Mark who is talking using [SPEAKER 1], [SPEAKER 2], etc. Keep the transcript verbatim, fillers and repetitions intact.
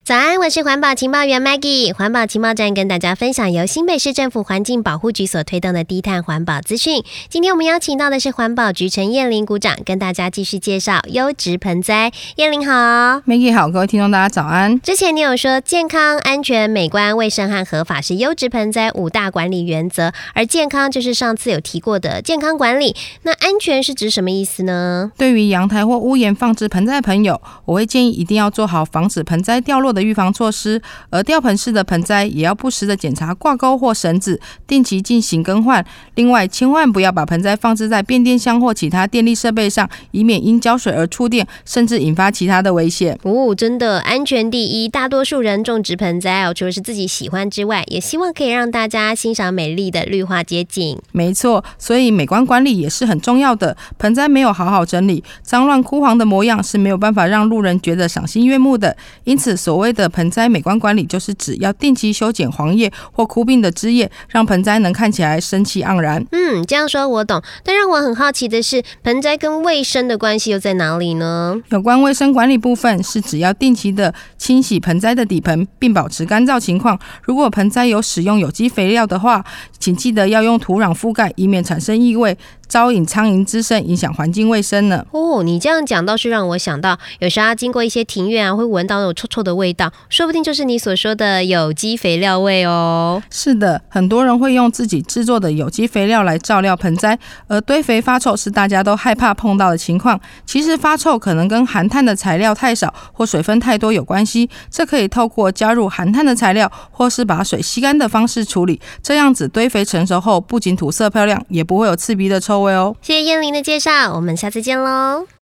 [SPEAKER 1] 早安，我是环保情报员 Maggie。环保情报站跟大家分享由新北市政府环境保护局所推动的低碳环保资讯。今天我们邀请到的是环保局陈燕玲股长，跟大家继续介绍优质盆栽。燕玲好。
[SPEAKER 2] Maggie 好，各位听众大家早安。
[SPEAKER 1] 之前你有说健康、安全、美观、卫生和合法是优质盆栽五大管理原则，而健康就是上次有提过的健康管理。那安全是指什么意思呢？
[SPEAKER 2] 对于阳台或屋檐放置盆栽的朋友，我会建议一定要做好防止盆栽掉落的预防措施，而吊盆式的盆栽也要不时的检查挂钩或绳子，定期进行更换。另外，千万不要把盆栽放置在变电箱或其他电力设备上，以免因浇水而触电，甚至引发其他的危险。
[SPEAKER 1] 哦，真的，安全第一。大多数人种植盆栽哦，除了是自己喜欢之外，也希望可以让大家欣赏美丽的绿化街景。
[SPEAKER 2] 没错，所以美观管理也是很重要的。盆栽没有好好整理，脏乱枯黄的模样是没有办法让路人觉得赏心悦目的。因此，所谓的盆栽美观管理，就是指要定期修剪黄叶或枯病的枝叶，让盆栽能看起来生气盎然。
[SPEAKER 1] 嗯，这样说我懂。但让我很好奇的是，盆栽跟卫生的关系又在哪里呢？
[SPEAKER 2] 有关卫生管理部分，是只要定期的清洗盆栽的底盆，并保持干燥情况。如果盆栽有使用有机肥料的话，请记得要用土壤覆盖，以免产生异味，招引苍蝇滋生，影响环境卫生呢。
[SPEAKER 1] 哦，你这样讲倒是让我想到，有时候经过一些庭院啊，会闻到那种臭臭的味道，说不定就是你所说的有机肥料味哦。
[SPEAKER 2] 是的，很多人会用自己制作的有机肥料来照料盆栽，而堆肥发臭是大家都害怕碰到的情况。其实发臭可能跟含碳的材料太少或水分太多有关系，这可以透过加入含碳的材料，或是把水吸干的方式处理。这样子堆肥成熟后，不仅土色漂亮，也不会有刺鼻的臭味哦。
[SPEAKER 1] 谢谢燕玲的介绍，我们下次见喽。